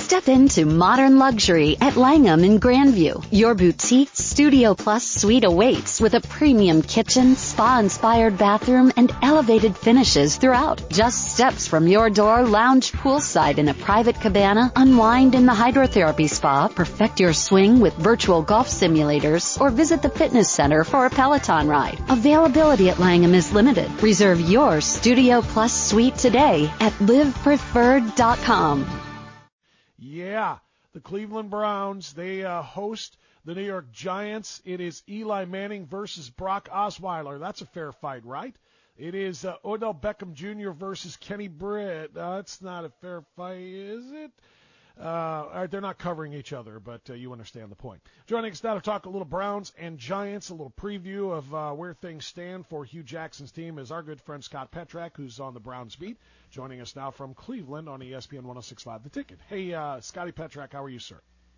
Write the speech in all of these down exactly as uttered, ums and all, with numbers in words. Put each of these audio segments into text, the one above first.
Step into modern luxury at Langham in Grandview. Your boutique Studio Plus suite awaits with a premium kitchen, spa-inspired bathroom, and elevated finishes throughout. Just steps from your door, lounge poolside in a private cabana, unwind in the hydrotherapy spa, perfect your swing with virtual golf simulators, or visit the fitness center for a Peloton ride. Availability at Langham is limited. Reserve your Studio Plus suite today at live preferred dot com. Yeah, the Cleveland Browns, they uh, host the New York Giants. It is Eli Manning versus Brock Osweiler. That's a fair fight, right? It is uh, Odell Beckham Junior versus Kenny Britt. Uh, that's not a fair fight, is it? Uh, all right, they're not covering each other, but uh, you understand the point. Joining us now to talk a little Browns and Giants, a little preview of uh, where things stand for Hugh Jackson's team is our good friend Scott Petrak, who's on the Browns beat. Joining us now from Cleveland on E S P N one oh six point five The Ticket. Hey, uh, Scotty Petrak, how are you, sir?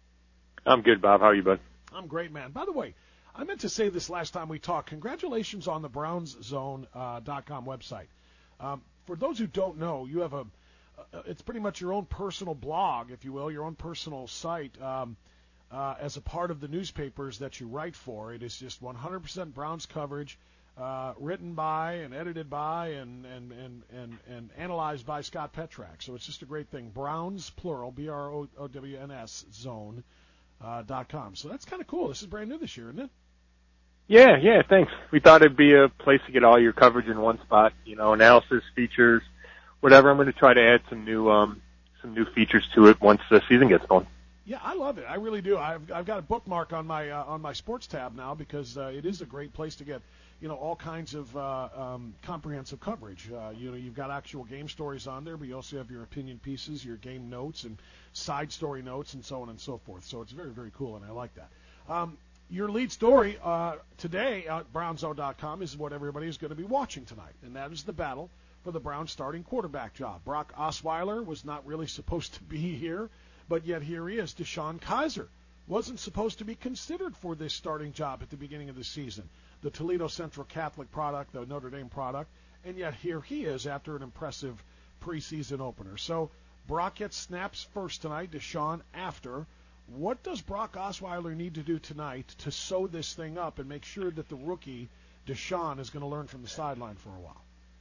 I'm good, Bob. How are you, bud? I'm great, man. By the way, I meant to say this last time we talked. Congratulations on the Browns Zone dot com website. Um, for those who don't know, you have a uh, it's pretty much your own personal blog, if you will, your own personal site um, uh, as a part of the newspapers that you write for. It is just one hundred percent Browns coverage, uh, written by and edited by and, and, and, and, and analyzed by Scott Petrak. So it's just a great thing. Browns, plural, B R O W N S, zone dot com. So that's kind of cool. This is brand new this year, isn't it? Yeah, yeah, thanks. We thought it'd be a place to get all your coverage in one spot, you know, analysis, features, whatever. I'm going to try to add some new um, some new features to it once the season gets going. Yeah, I love it. I really do. I've I've got a bookmark on my uh, on my sports tab now because uh, it is a great place to get, you know, all kinds of uh, um, comprehensive coverage. Uh, you know, you've got actual game stories on there, but you also have your opinion pieces, your game notes, and side story notes, and so on and so forth. So it's very, very cool, and I like that. Um, your lead story uh, today at Browns Zone dot com is what everybody is going to be watching tonight, and that is the battle for the Browns starting quarterback job. Brock Osweiler was not really supposed to be here, but yet here he is. DeShone Kizer wasn't supposed to be considered for this starting job at the beginning of the season. The Toledo Central Catholic product, the Notre Dame product, and yet here he is after an impressive preseason opener. So Brock gets snaps first tonight, DeShone after. What does Brock Osweiler need to do tonight to sew this thing up and make sure that the rookie DeShone is going to learn from the sideline for a while?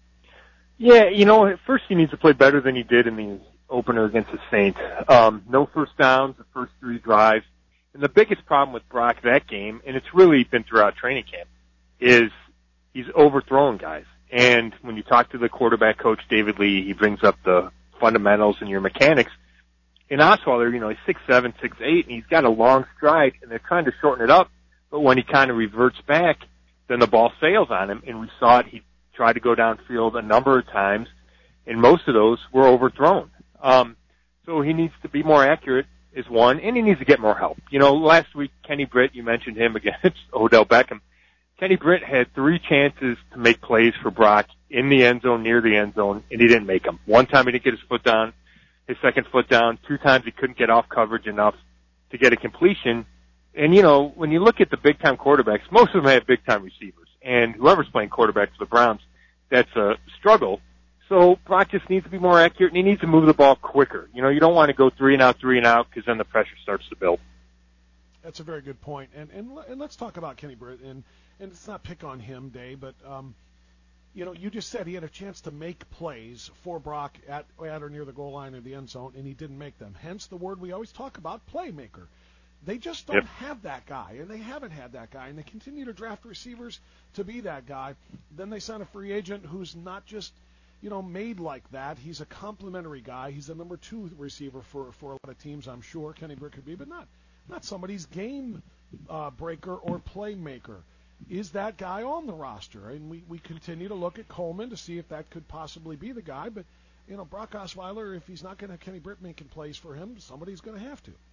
Yeah, you know, at first he needs to play better than he did in the opener against the Saints. Um, no first downs, the first three drives. And the biggest problem with Brock that game, and it's really been throughout training camp, is he's overthrowing guys. And when you talk to the quarterback coach, David Lee, he brings up the fundamentals and your mechanics. In Osweiler, you know, he's six seven, six eight, and he's got a long stride, and they're trying to shorten it up. But when he kind of reverts back, then the ball sails on him, and we saw it. He tried to go downfield a number of times, and most of those were overthrown. Um, so he needs to be more accurate is one, and he needs to get more help. You know, last week, Kenny Britt, you mentioned him against Odell Beckham. Kenny Britt had three chances to make plays for Brock in the end zone, near the end zone, and he didn't make them. One time he didn't get his foot down, his second foot down. Two times he couldn't get off coverage enough to get a completion. And, you know, when you look at the big-time quarterbacks, most of them have big-time receivers. And whoever's playing quarterback for the Browns, that's a struggle. So Brock just needs to be more accurate, and he needs to move the ball quicker. You know, you don't want to go three and out, three and out, because then the pressure starts to build. That's a very good point. And and, and let's talk about Kenny Britt. And, and it's not pick on him, Dave, but, um, you know, you just said he had a chance to make plays for Brock at, at or near the goal line or the end zone, and he didn't make them. Hence the word we always talk about, playmaker. They just don't yep. have that guy, and they haven't had that guy, and they continue to draft receivers to be that guy. Then they sign a free agent who's not just, you know, made like that. He's a complimentary guy. He's the number two receiver for, for a lot of teams, I'm sure. Kenny Britt could be, but not not somebody's game uh, breaker or playmaker. Is that guy on the roster? And we, we continue to look at Coleman to see if that could possibly be the guy. But, you know, Brock Osweiler, if he's not going to have Kenny Britt making plays for him, somebody's going to have to.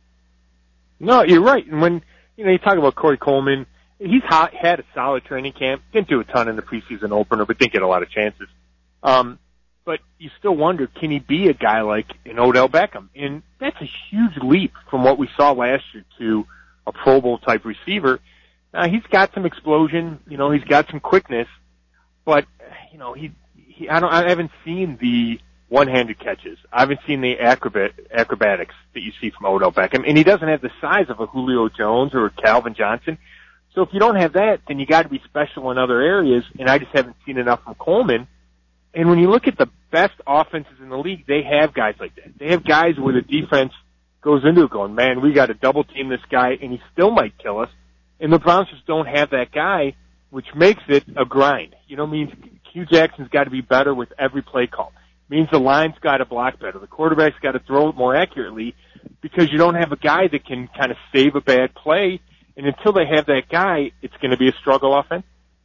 No, you're right. And when, you know, you talk about Corey Coleman, he's hot, had a solid training camp, didn't do a ton in the preseason opener, but didn't get a lot of chances. Um, but you still wonder, can he be a guy like an Odell Beckham? And that's a huge leap from what we saw last year to a Pro Bowl type receiver. Now, he's got some explosion, you know, he's got some quickness, but, you know, he, he I don't, I haven't seen the one-handed catches. I haven't seen the acrobat, acrobatics that you see from Odell Beckham, and he doesn't have the size of a Julio Jones or a Calvin Johnson. So if you don't have that, then you got to be special in other areas, and I just haven't seen enough from Coleman. And when you look at the best offenses in the league, they have guys like that. They have guys where the defense goes into it going, man, we got to double team this guy, and he still might kill us. And the Browns just don't have that guy, which makes it a grind. You know, means Hugh Jackson's got to be better with every play call. Means the line's got to block better. The quarterback's got to throw it more accurately because you don't have a guy that can kind of save a bad play. And until they have that guy, it's going to be a struggle offense.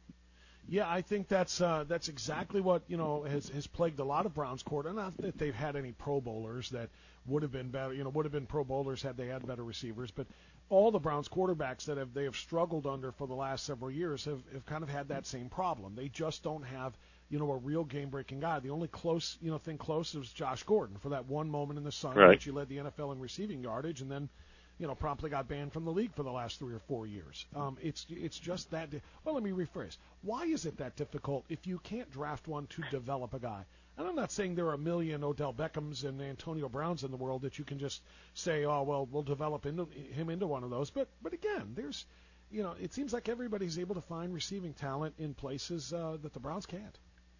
Yeah, I think that's uh, that's exactly what you know has has plagued a lot of Browns quarterbacks. Not that they've had any Pro Bowlers that would have been better, you know, would have been Pro Bowlers had they had better receivers, but all the Browns quarterbacks that have they have struggled under for the last several years have, have kind of had that same problem. They just don't have, you know, a real game-breaking guy. The only close, you know, thing close was Josh Gordon for that one moment in the sun, right. which he led the N F L in receiving yardage, and then, you know, promptly got banned from the league for the last three or four years. Um, it's it's just that. Di- well, let me rephrase. Why is it that difficult if you can't draft one to develop a guy? And I'm not saying there are a million Odell Beckhams and Antonio Browns in the world that you can just say, oh, well, we'll develop into, him into one of those. But but again, there's, you know, it seems like everybody's able to find receiving talent in places uh, that the Browns can't.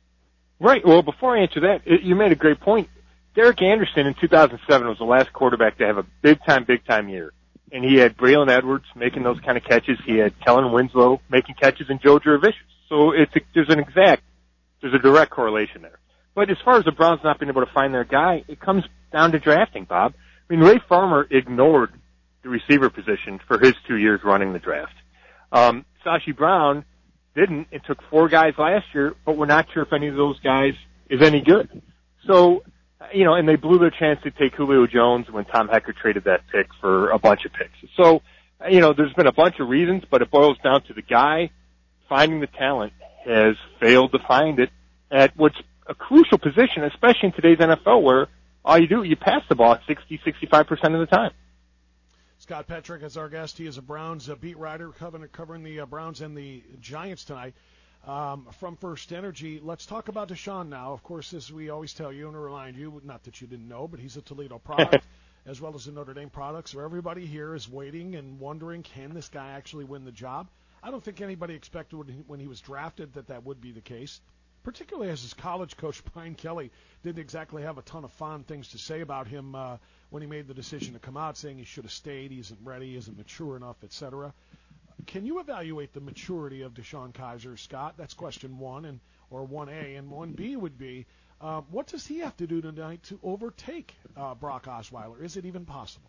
Right. Well, before I answer that, it, you made a great point. Derek Anderson in two thousand seven was the last quarterback to have a big-time, big-time year. And he had Braylon Edwards making those kind of catches. He had Kellen Winslow making catches and Joe Jurevicius. So it's a, there's an exact, there's a direct correlation there. But as far as the Browns not being able to find their guy, it comes down to drafting, Bob. I mean, Ray Farmer ignored the receiver position for his two years running the draft. Um, Sashi Brown didn't. It took four guys last year, but we're not sure if any of those guys is any good. So, you know, and they blew their chance to take Julio Jones when Tom Hecker traded that pick for a bunch of picks. So, you know, there's been a bunch of reasons, but it boils down to the guy finding the talent has failed to find it at what's a crucial position, especially in today's N F L, where all you do, you pass the ball sixty, sixty-five percent of the time. Scott Petrik is our guest. He is a Browns uh, beat writer covering, covering the uh, Browns and the Giants tonight. Um, from First Energy, let's talk about Deshaun now. Of course, as we always tell you and remind you, not that you didn't know, but he's a Toledo product as well as a Notre Dame product. So everybody here is waiting and wondering, can this guy actually win the job? I don't think anybody expected when he, when he was drafted that that would be the case, particularly as his college coach, Brian Kelly, didn't exactly have a ton of fond things to say about him uh, when he made the decision to come out, saying he should have stayed, he isn't ready, he isn't mature enough, et cetera. Can you evaluate the maturity of Deshaun Kaiser, Scott? That's question one, and or one A. And one B would be, uh, what does he have to do tonight to overtake uh, Brock Osweiler? Is it even possible?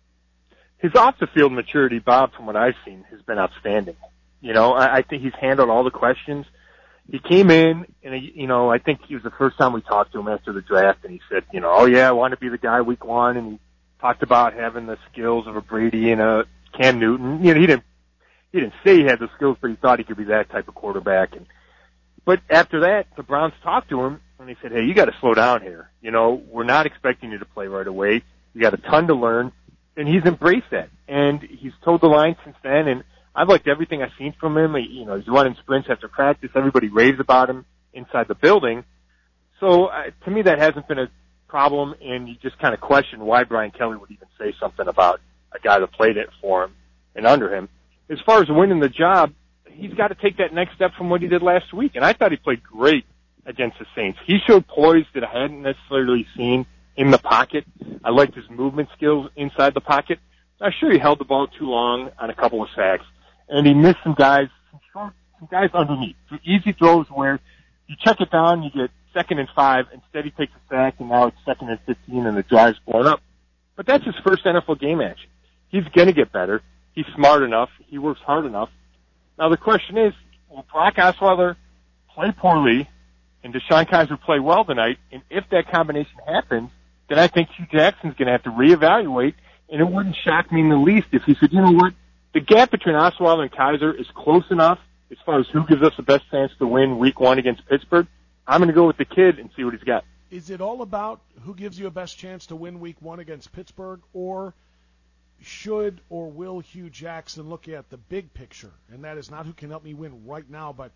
His off-the-field maturity, Bob, from what I've seen, has been outstanding. You know, I, I think he's handled all the questions. He came in, and, he, you know, I think he was the first time we talked to him after the draft, and he said, you know, oh, yeah, I want to be the guy week one, and he talked about having the skills of a Brady and a Cam Newton. You know, he didn't He didn't say he had the skills, but he thought he could be that type of quarterback. And but after that, the Browns talked to him, and they said, hey, you got to slow down here. You know, we're not expecting you to play right away. You got a ton to learn. And he's embraced that. And he's toed the line since then. And I've liked everything I've seen from him. He, you know, he's running sprints after practice. Everybody raves about him inside the building. So uh, to me, that hasn't been a problem. And you just kind of question why Brian Kelly would even say something about a guy that played it for him and under him. As far as winning the job, he's got to take that next step from what he did last week. And I thought he played great against the Saints. He showed poise that I hadn't necessarily seen in the pocket. I liked his movement skills inside the pocket. I'm sure he held the ball too long on a couple of sacks. And he missed some guys, some short, some guys underneath. Some easy throws where you check it down, you get second and five, instead he takes a sack, and now it's second and fifteen, and the drive's blown up. But that's his first N F L game action. He's going to get better. He's smart enough. He works hard enough. Now the question is, will Brock Osweiler play poorly and Deshaun Kaiser play well tonight? And if that combination happens, then I think Hugh Jackson's going to have to reevaluate. And it wouldn't shock me in the least if he said, you know what, the gap between Osweiler and Kaiser is close enough as far as who gives us the best chance to win week one against Pittsburgh. I'm going to go with the kid and see what he's got. Is it all about who gives you a best chance to win week one against Pittsburgh, or should or will Hugh Jackson look at the big picture? And that is not who can help me win right now, but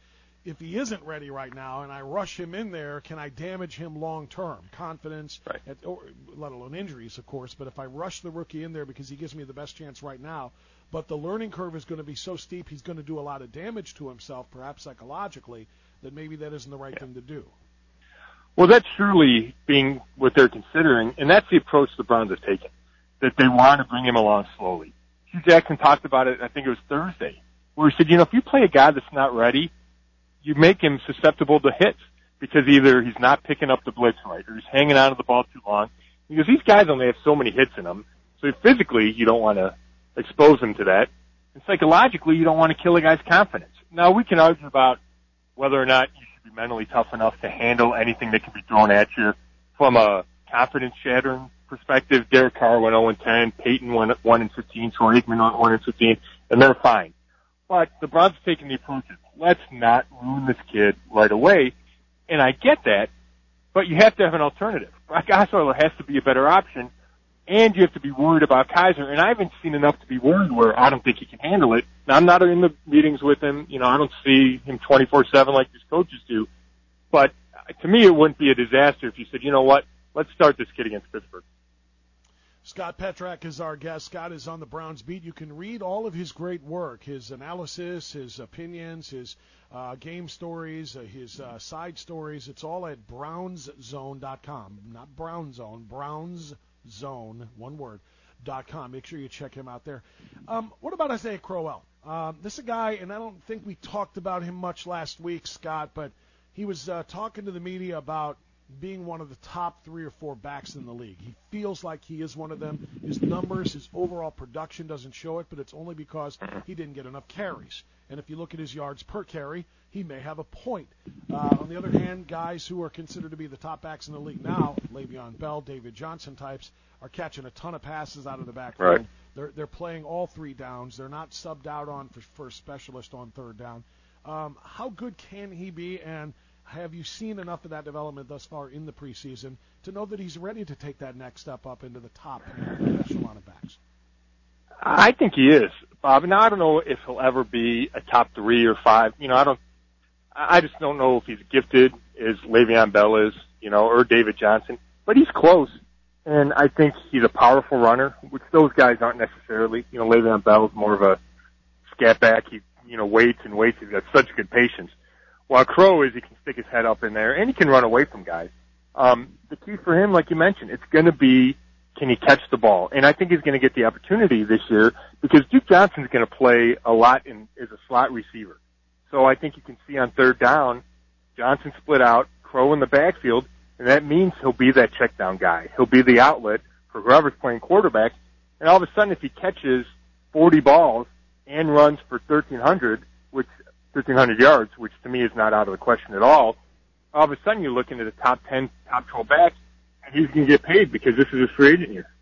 if he isn't ready right now and I rush him in there, can I damage him long term? Confidence, right. at, or, let alone injuries, of course. But if I rush the rookie in there because he gives me the best chance right now, but the learning curve is going to be so steep, he's going to do a lot of damage to himself, perhaps psychologically, that maybe that isn't the right yeah. thing to do. Well, that's surely being what they're considering, and that's the approach the Browns have taken, that they want to bring him along slowly. Hugh Jackson talked about it, I think it was Thursday, where he said, you know, if you play a guy that's not ready, you make him susceptible to hits because either he's not picking up the blitz right or he's hanging on to the ball too long. Because these guys only have so many hits in them, so physically you don't want to expose him to that. And psychologically, you don't want to kill a guy's confidence. Now, we can argue about whether or not you should be mentally tough enough to handle anything that can be thrown at you. From a confidence-shattering perspective, Derek Carr went oh and ten, Peyton went one and fifteen, Troy Aikman went one and fifteen, and they're fine. But the Browns have taken the approach of, let's not ruin this kid right away. And I get that, but you have to have an alternative. Brock Osweiler has to be a better option, and you have to be worried about Kizer. And I haven't seen enough to be worried where I don't think he can handle it. Now, I'm not in the meetings with him. You know, I don't see him twenty-four seven like his coaches do. But to me, it wouldn't be a disaster if you said, you know what, let's start this kid against Pittsburgh. Scott Petrak is our guest. Scott is on the Browns beat. You can read all of his great work, his analysis, his opinions, his uh, game stories, uh, his uh, side stories. It's all at browns zone dot com. Not Brown Zone, Browns Zone, one word, dot com. Make sure you check him out there. Um, what about Isaiah Crowell? Um, this is a guy, and I don't think we talked about him much last week, Scott, but he was uh, talking to the media about being one of the top three or four backs in the league. He feels like he is one of them. His numbers, his overall production doesn't show it, but it's only because he didn't get enough carries. And if you look at his yards per carry, he may have a point. Uh, on the other hand, guys who are considered to be the top backs in the league now, Le'Veon Bell, David Johnson types, are catching a ton of passes out of the backfield. Right. They're they're playing all three downs. They're not subbed out on for, for a specialist on third down. Um, how good can he be, and have you seen enough of that development thus far in the preseason to know that he's ready to take that next step up into the top echelon of backs? I think he is, Bob. Now, I don't know if he'll ever be a top three or five. You know, I don't. I just don't know if he's gifted as Le'Veon Bell is, you know, or David Johnson. But he's close, and I think he's a powerful runner, which those guys aren't necessarily. You know, Le'Veon Bell is more of a scat back. He, you know, waits and waits. He's got such good patience. While Crow is, he can stick his head up in there, and he can run away from guys. Um, the key for him, like you mentioned, it's going to be, can he catch the ball? And I think he's going to get the opportunity this year because Duke Johnson's going to play a lot in, as a slot receiver. So I think you can see on third down, Johnson split out, Crow in the backfield, and that means he'll be that check down guy. He'll be the outlet for whoever's playing quarterback. And all of a sudden, if he catches forty balls and runs for thirteen hundred, which thirteen hundred yards, which to me is not out of the question at all, all of a sudden you're looking at a top ten, top twelve back, and he's going to get paid because this is his free agent year.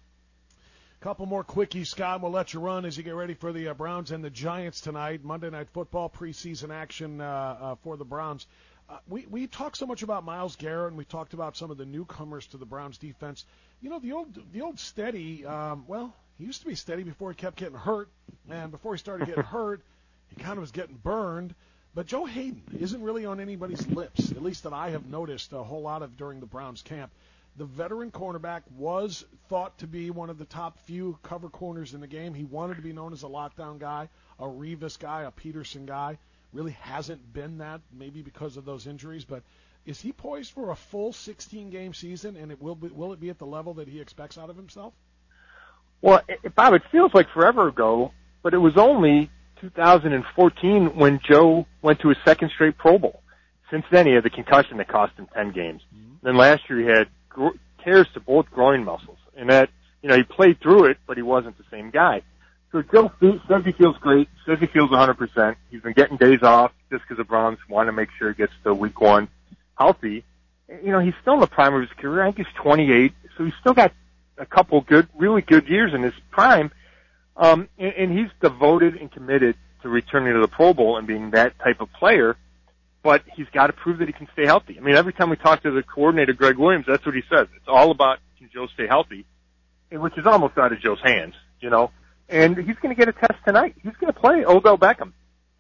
Couple more quickies, Scott. We'll let you run as you get ready for the uh, Browns and the Giants tonight. Monday Night Football preseason action uh, uh, for the Browns. Uh, we we talked so much about Myles Garrett, and we talked about some of the newcomers to the Browns defense. You know, the old the old steady. Um, well, he used to be steady before he kept getting hurt, and before he started getting hurt, he kind of was getting burned. But Joe Hayden isn't really on anybody's lips, at least that I have noticed a whole lot of during the Browns camp. The veteran cornerback was thought to be one of the top few cover corners in the game. He wanted to be known as a lockdown guy, a Revis guy, a Peterson guy. Really hasn't been that, maybe because of those injuries. But is he poised for a full sixteen-game season, and it will be, will it be at the level that he expects out of himself? Well, Bob, it feels like forever ago, but it was only two thousand fourteen when Joe went to his second straight Pro Bowl. Since then, he had the concussion that cost him ten games. Mm-hmm. Then last year he had tears to both groin muscles, and that, you know, he played through it, but he wasn't the same guy. So Joe says he feels great, says he feels one hundred percent. He's been getting days off just because the Browns want to make sure he gets to week one healthy. You know, he's still in the prime of his career. I think he's twenty-eight, so he's still got a couple good, really good years in his prime. Um, and, and he's devoted and committed to returning to the Pro Bowl and being that type of player. But he's got to prove that he can stay healthy. I mean, every time we talk to the coordinator, Greg Williams, that's what he says. It's all about, can Joe stay healthy, which is almost out of Joe's hands, you know. And he's going to get a test tonight. He's going to play Odell Beckham.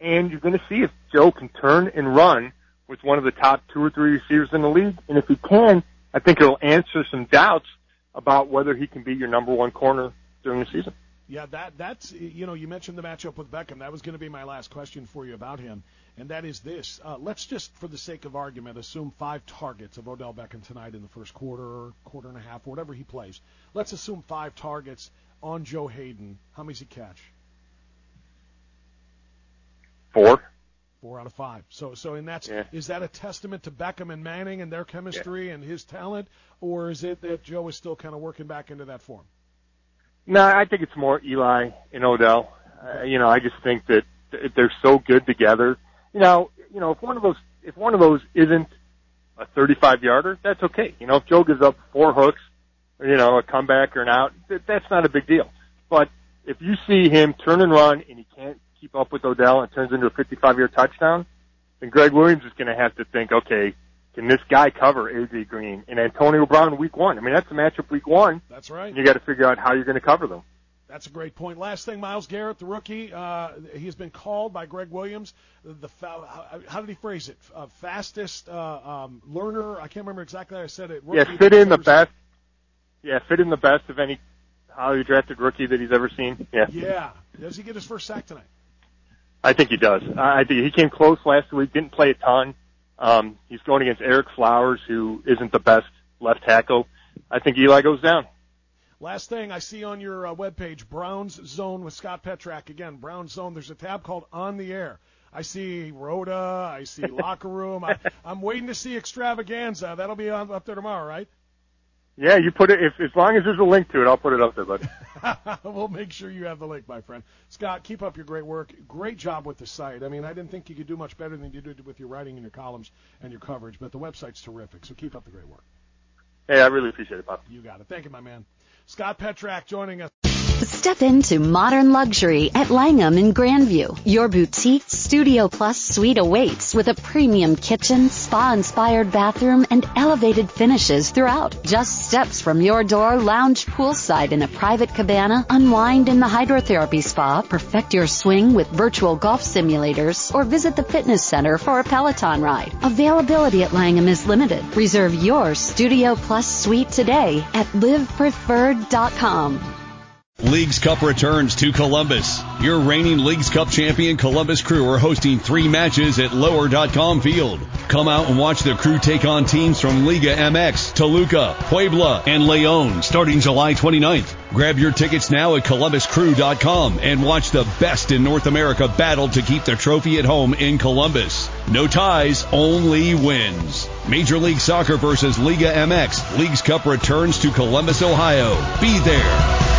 and you're going to see if Joe can turn and run with one of the top two or three receivers in the league. And if he can, I think it'll answer some doubts about whether he can be your number one corner during the season. Yeah, that that's, you know, you mentioned the matchup with Beckham. That was going to be my last question for you about him, and that is this. Uh, let's just, for the sake of argument, assume five targets of Odell Beckham tonight in the first quarter or quarter and a half, whatever he plays. Let's assume five targets on Joe Hayden. How many does he catch? Four. Four out of five. So, so in that, yeah. is that a testament to Beckham and Manning and their chemistry yeah. and his talent, or is it that Joe is still kind of working back into that form? No, I think it's more Eli and Odell. Uh, you know, I just think that they're so good together. You know, you know, if one of those, if one of those isn't a thirty-five yarder, that's okay. You know, if Joe gives up four hooks, or, you know, a comeback or an out, that's not a big deal. But if you see him turn and run and he can't keep up with Odell and it turns into a fifty-five-yard touchdown, then Greg Williams is going to have to think, okay, can this guy cover A J Green and Antonio Brown week one? I mean, that's the matchup week one. That's right. And you got to figure out how you're going to cover them. That's a great point. Last thing, Myles Garrett, the rookie, uh, he has been called by Greg Williams the, the how, how did he phrase it? Uh, fastest uh, um, learner. I can't remember exactly how I said it. Rookie yeah, fit in the best. Yeah, fit in the best of any highly drafted rookie that he's ever seen. Yeah. Yeah. Does he get his first sack tonight? I think he does. I think he came close last week. Didn't play a ton. Um, he's going against Eric Flowers, who isn't the best left tackle. I think Eli goes down. Last thing I see on your uh, webpage, Browns Zone with Scott Petrak. Again, Browns Zone. There's a tab called On the Air. I see Rhoda. I see Locker Room. I, I'm waiting to see Extravaganza. That'll be on, up there tomorrow, right? Yeah, you put it. If as long as there's a link to it, I'll put it up there, bud. We'll make sure you have the link, my friend. Scott, keep up your great work. Great job with the site. I mean, I didn't think you could do much better than you did with your writing and your columns and your coverage, but the website's terrific. So keep up the great work. Hey, I really appreciate it, Bob. You got it. Thank you, my man. Scott Petrak joining us. Step into modern luxury at Langham in Grandview. Your boutique Studio Plus suite awaits with a premium kitchen, spa-inspired bathroom, and elevated finishes throughout. Just steps from your door, lounge poolside in a private cabana, unwind in the hydrotherapy spa, perfect your swing with virtual golf simulators, or visit the fitness center for a Peloton ride. Availability at Langham is limited. Reserve your Studio Plus suite today at live preferred dot com. Leagues Cup returns to Columbus. Your reigning Leagues Cup champion Columbus Crew are hosting three matches at lower dot com field. Come out and watch the Crew take on teams from Liga M X, Toluca, Puebla, and Leon starting July twenty-ninth. Grab your tickets now at columbus crew dot com and watch the best in North America battle to keep the trophy at home in Columbus. No ties, only wins. Major League Soccer versus Liga M X. Leagues Cup returns to Columbus, Ohio. Be there.